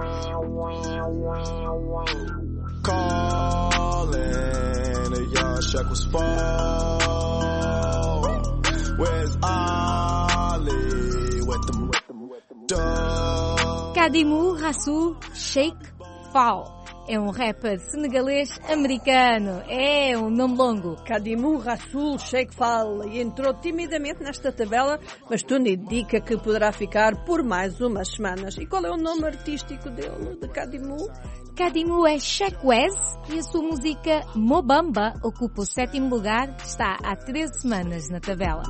calling a young Shekels fall. Where's Ollie with them, with them, with them, dog? Kadimou Rassoul Shake Fall. É um rapper senegalês americano. É um nome longo. Kadimou Rassoul Shake Fall. E entrou timidamente nesta tabela, mas tudo indica que poderá ficar por mais umas semanas. E qual é o nome artístico dele, de Kadimou? Kadimou é Shekwez e a sua música Mobamba ocupa o sétimo lugar, está há treze semanas na tabela.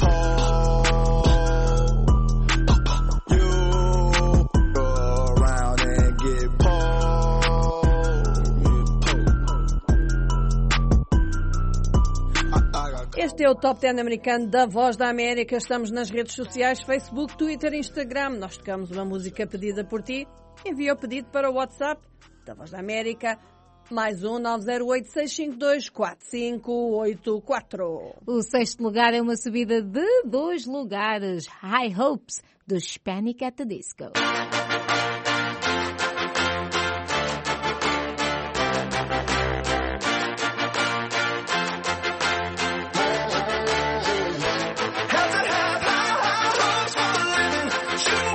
Este é o Top dez americano da Voz da América. Estamos nas redes sociais, Facebook, Twitter, Instagram. Nós tocamos uma música pedida por ti. Envia o pedido para o WhatsApp da Voz da América, mais um nove zero oito seis cinco dois quatro cinco oito quatro. O sexto lugar é uma subida de dois lugares. High Hopes, do Hispanic at the Disco. Have to have high, high hopes for a living. Shoot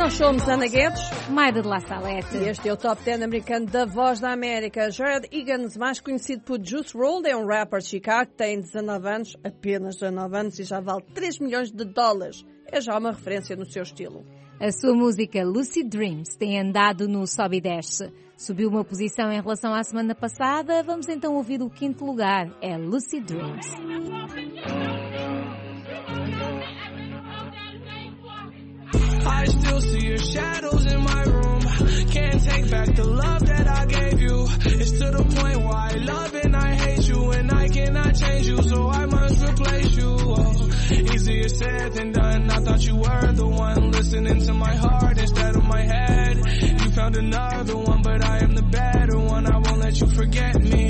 Nós somos Ana Guedes, Mayra de La Salete. E este é o Top dez americano da Voz da América. Jared Higgins, mais conhecido por Juice world, é um rapper de Chicago, tem dezanove anos, apenas dezanove anos, e já vale três milhões de dólares. É já uma referência no seu estilo. A sua música Lucid Dreams tem andado no sobe e desce. Subiu uma posição em relação à semana passada. Vamos então ouvir o quinto lugar. É Lucid Dreams. I still see your shadows in my room. Can't take back the love that I gave you. It's to the point where I love and I hate you, and I cannot change you, so I must replace you. Oh, easier said than done. I thought you were the one listening to my heart instead of my head. You found another one, but I am the better one. I won't let you forget me.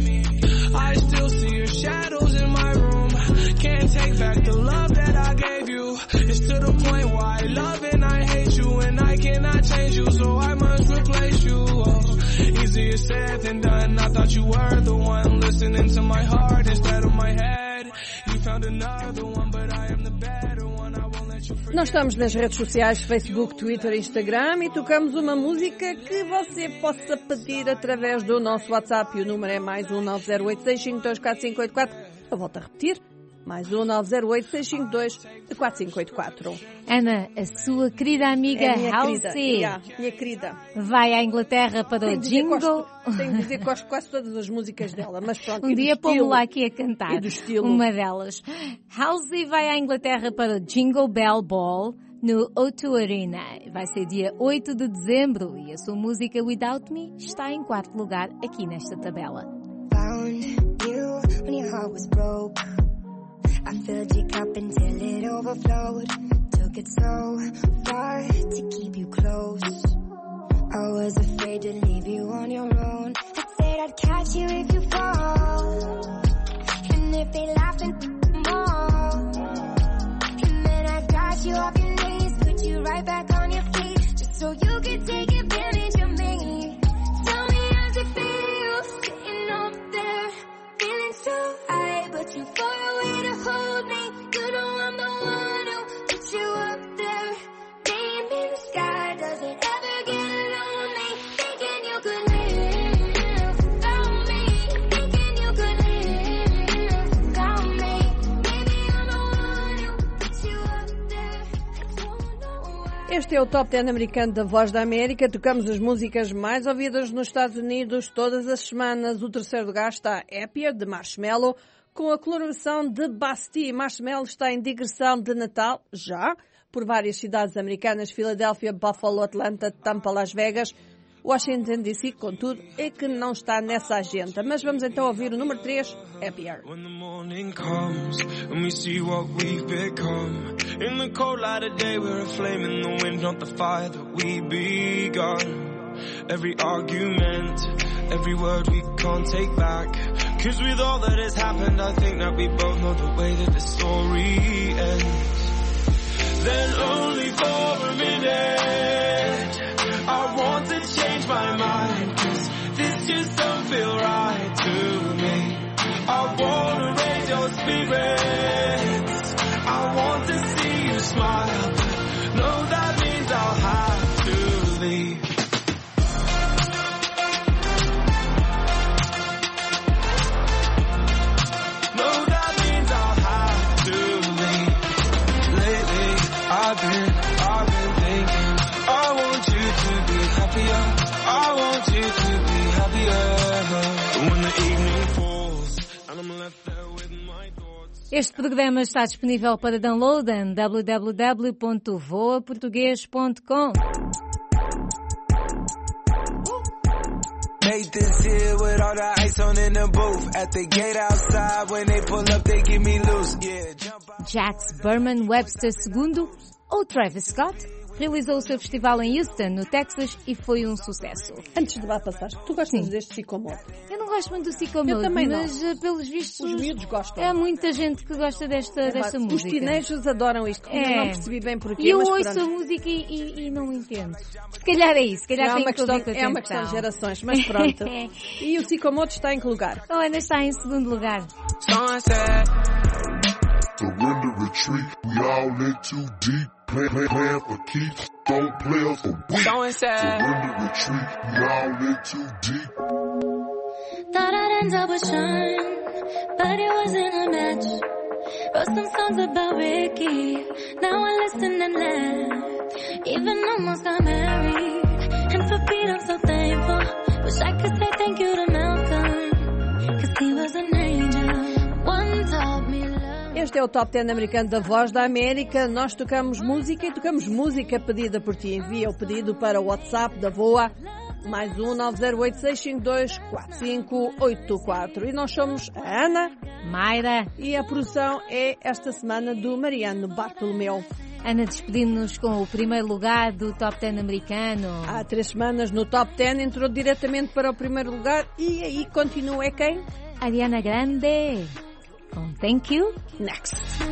I still see your shadows in my room. Can't take back the love that I gave you. It's to the point where I love and I hate you, and I cannot change you, so I must replace you. Oh, easier said than done. I thought you were the one listening to my heart instead of my head. You found another one, but I am the better one. I won't let you forget. Nós estamos nas redes sociais, Facebook, Twitter, Instagram, e tocamos uma música que você possa pedir através do nosso WhatsApp. E o número é mais um nove zero oito seis cinco dois quatro cinco oito quatro. Eu volto a repetir. Mais um nove zero oito seis cinco dois quatro cinco oito quatro. Ana, a sua querida amiga é Halsey, yeah, minha querida, vai à Inglaterra para tenho o jingle. Gosto, tenho de dizer que gosto quase todas as músicas dela, mas pronto. Um dia pomos lá aqui a cantar e do estilo. Uma delas. Halsey vai à Inglaterra para o Jingle Bell Ball no O dois Arena. Vai ser dia oito de dezembro e a sua música Without Me está em quarto lugar aqui nesta tabela. Found you when your heart was broke. I filled your cup until it overflowed. Took it so far to keep you close. I was afraid to leave you on your own. I said I'd catch you if you fall. And if they laugh and more. And then I got you off your knees, put you right back on your feet, just so you could take advantage of me. Tell me how's it feel, sitting up there, feeling so high, but you far away to hold me. You know I'm the one who put you up there. Name in the sky, does it ever get lonely? Thinking you could live without me. Thinking you could live without me. Maybe I'm the one who put you up there. I don't know why. Este é o Top dez americano da Voz da América. Tocamos as músicas mais ouvidas nos Estados Unidos todas as semanas. O terceiro lugar está Happier, de Marshmello, com a colaboração de Bastille. Marshmello está em digressão de Natal, já, por várias cidades americanas: Filadélfia, Buffalo, Atlanta, Tampa, Las Vegas, Washington D C, contudo, é que não está nessa agenda. Mas vamos então ouvir o número três, Happier. When the morning comes and we see what we've become, in the cold light of day we're a flame in the wind, not the fire that we begun. Every argument, every word we can't take back, 'cause with all that has happened I think that we both know the way that the story ends. Then only for a minute I want to change my mind, 'cause this just don't feel right to me. I wanna raise your spirits, I want to see you smile, but no, that means I'll have to leave. I've been, I've been thinking, I want you to be happier, I want you to be happier. When the evening falls and I'm left there with my thoughts. Este programa está disponível para download em w w w ponto voa português ponto com. Nathan's here with all the ice on in the booth. At the gate outside, when they pull up, they give me loose. Yeah, jump out. Jax Berman Webster segundo ou Travis Scott realizou o seu festival em Houston, no Texas, e foi um sucesso. Antes de lá passar, tu gostas Sim. deste Sycamore? Eu não gosto muito do Sycamore, eu também não. Mas pelos vistos os miúdos gostam. Há muita gente que gosta desta, é, desta música. Os teenagers adoram isto, é. Eu não percebi bem porquê. E eu mas ouço pronto. a música e, e, e não entendo. Se calhar é isso, se calhar é tem uma que questão, com É uma questão de gerações, mas pronto. E o Sycamore está em que lugar? Oh, ainda está em segundo lugar. The wind of retreat, we all in too deep. Play, play, play for keeps, don't play us for weeks. So inside. Surrender, retreat, we all in too deep. Thought I'd end up with Sean, but it wasn't a match. Wrote some songs about Ricky, now I listen and laugh. Even almost got married, and for Pete I'm so thankful. Wish I could say thank you to Malcolm, cause he was an angel. One taught me love. Este é o Top dez americano da Voz da América. Nós tocamos música e tocamos música pedida por ti. Envia o pedido para o WhatsApp da VOA, mais um nove zero oito, seis cinco dois, quatro cinco oito quatro. E nós somos a Ana, Mayra e a produção é esta semana do Mariano Bartolomeu. Ana, despedindo-nos com o primeiro lugar do Top dez americano. Há três semanas no Top dez entrou diretamente para o primeiro lugar e aí continua. É quem? Ariana Grande. Com Thank You. Next. Spend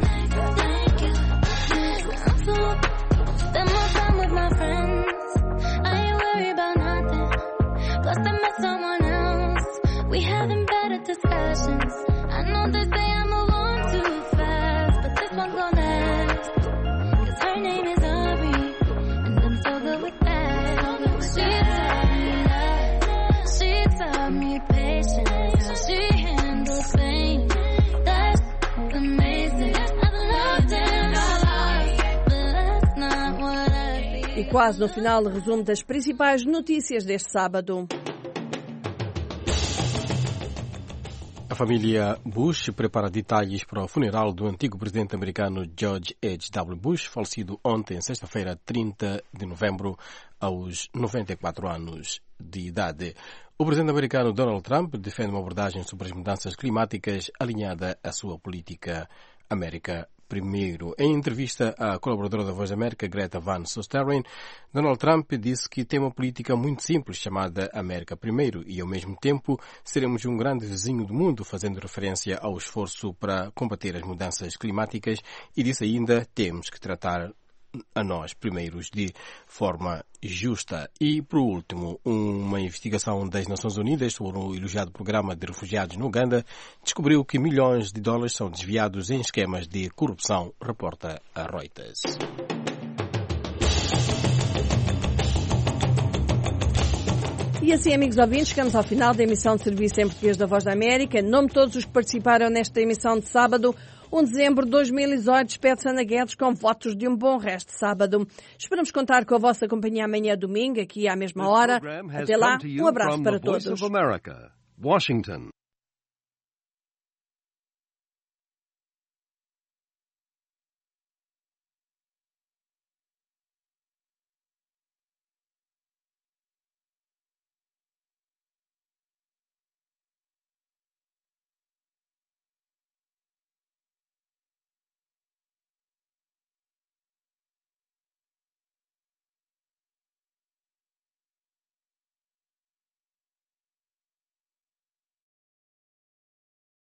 more time with my friends. I ain't worried about nothing. Plus I met someone else. We having better discussions. I know they say I move on too fast, but this one's gonna last. Cause her name is Aubrey, and I'm so good with that. She taught me love. She taught me patience. How she handles pain. That's amazing. I've loved and lost, but that's not what I see. E quase no final, resumo das principais notícias deste sábado. A família Bush prepara detalhes para o funeral do antigo presidente americano George H W Bush, falecido ontem, sexta-feira, trinta de novembro, aos noventa e quatro anos de idade. O presidente americano Donald Trump defende uma abordagem sobre as mudanças climáticas alinhada à sua política América Primeiro. Em entrevista à colaboradora da Voz da América, Greta Van Susteren, Donald Trump disse que tem uma política muito simples chamada América Primeiro e, ao mesmo tempo, seremos um grande vizinho do mundo, fazendo referência ao esforço para combater as mudanças climáticas, e disse ainda, temos que tratar a nós primeiros de forma justa. E, por último, uma investigação das Nações Unidas sobre o elogiado programa de refugiados no Uganda descobriu que milhões de dólares são desviados em esquemas de corrupção, reporta a Reuters. E assim, amigos ouvintes, chegamos ao final da emissão de serviço em português da Voz da América. Em nome de todos os que participaram nesta emissão de sábado, um de dezembro de dois mil e dezoito, despede-se Ana Guedes com votos de um bom resto de sábado. Esperamos contar com a vossa companhia amanhã domingo, aqui à mesma hora. Até lá, um abraço para todos.